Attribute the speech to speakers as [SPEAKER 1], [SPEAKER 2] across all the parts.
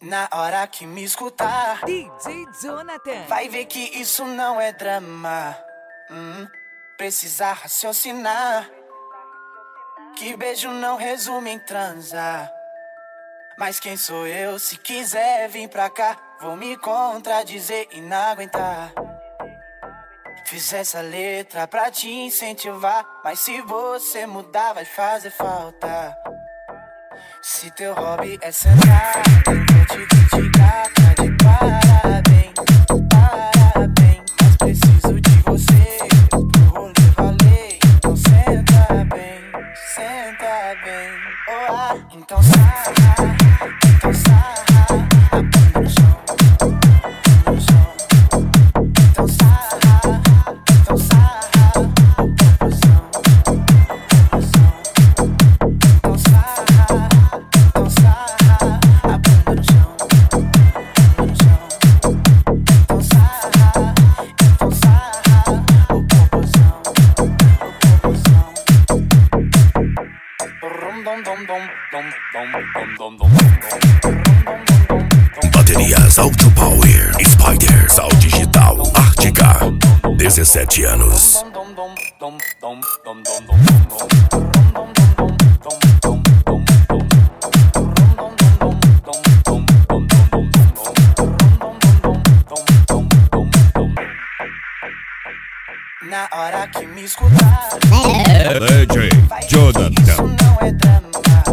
[SPEAKER 1] Na hora que me escutar,
[SPEAKER 2] DJ Jonathan
[SPEAKER 1] vai ver que isso não é drama. Precisa raciocinar, que beijo não resume em transar. Mas quem sou eu? Se quiser vir pra cá, vou me contradizer e não aguentar. Fiz essa letra pra te incentivar, mas se você mudar vai fazer falta. Se teu hobby é sentar, eu vou te criticar, tá de parabéns, parabéns. Mas preciso de você pro rolê valer. Então senta bem, oh, então sarra, a bunda no chão, no chão. Então sarra, o popozão, então sarra, a bunda no chão, no chão. Então sarra, o popozão,
[SPEAKER 3] Baterias Auto Power, Spider, Sound Digital, Artica, 17 anos.
[SPEAKER 1] Na hora que me escutar,
[SPEAKER 3] DJ
[SPEAKER 1] vai ver que isso
[SPEAKER 3] Jonathan.
[SPEAKER 1] não é drama.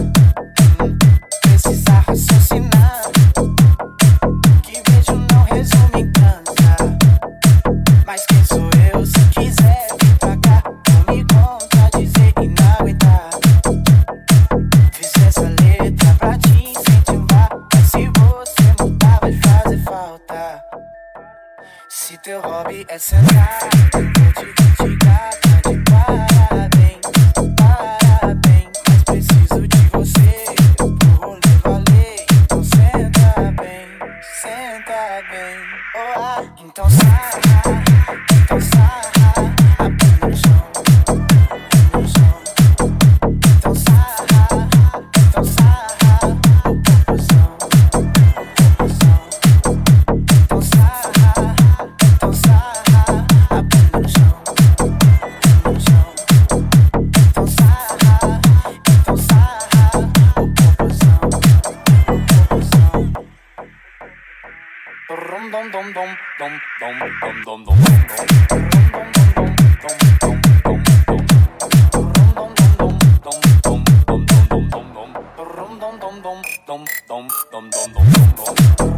[SPEAKER 1] Precisa raciocinar, que beijo não resume em transar. Mas quem sou eu? Se quiser vir pra cá, vou me contradizer e não aguentar. Fiz essa letra pra te incentivar, mas se você mudar vai fazer falta. Se teu hobby é sentar, eu vou te criticar, tá de parabéns, parabéns. Mas preciso de você pro rolê valer. Então senta bem, oh, então sarra, a bunda no chão, no chão. Então sarra, o popozão, então sarra, a bunda no chão, no chão. Então sarra, o popozão, rum dum dum dum dum dum dum dum dum dum dum dum.